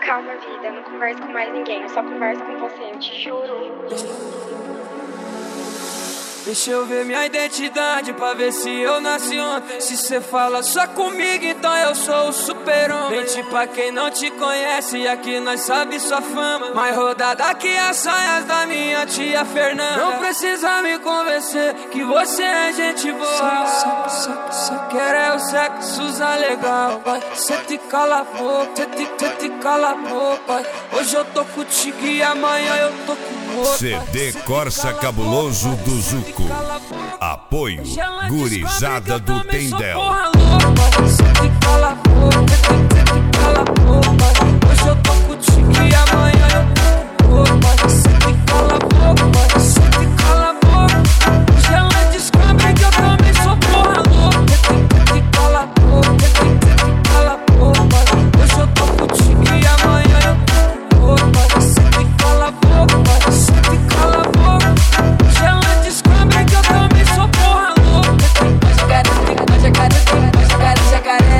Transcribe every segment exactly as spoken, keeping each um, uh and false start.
Calma, vida, não converso com mais ninguém, eu só converso com você, eu te juro. Deixa eu ver minha identidade pra ver se eu nasci ontem. Se cê fala só comigo, então eu sou o super-homem. Mente pra quem não te conhece, aqui nós sabe sua fama. Mais rodada que as saias da minha tia Fernanda. Não precisa me convencer que você é gente boa. Só, só, só quero é o sexo usar legal, vai. Cê te cala a boca, cê te, cê te cala a boca, vai. Hoje eu tô contigo e amanhã eu tô com C D Corsa Cabuloso do Zuco. Apoio Gurizada do Tendel. Cê te cala a boca, cê te cala a boca. Hoje eu tô contigo e amanhã eu tô com boca. Cê te cala a boca, cê te cala a boca. Hoje ela descobre que eu também sou porra louca. Cê te cala a boca, cê te cala a boca. Hoje eu tô contigo e amanhã eu tô com boca. Cê te cala a boca, cê te cala a boca. Hoje ela descobre que eu também sou porra louca. Hoje eu quero, hoje eu quero, hoje eu quero,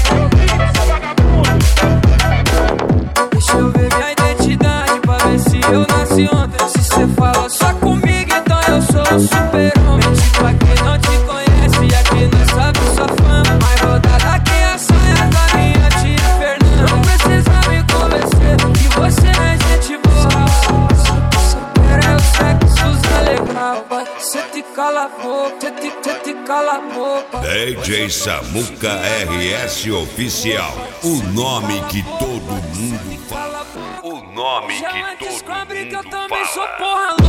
deixa eu ver minha identidade pra ver se eu nasci ontem. Se cê fala só comigo, então eu sou o super-homem. Mente pra quem não te conhece, aqui nós sabe sua fama. Mais rodada que a saia da minha tia Fernanda. Não precisa me convencer que você é gente boa. Só quero é o sexo usar legal, vai. Cê te cala a boca, cê te, cê te cala a boca. D J Samuca R S Oficial. O nome que todo mundo fala. O nome que todo mundo fala.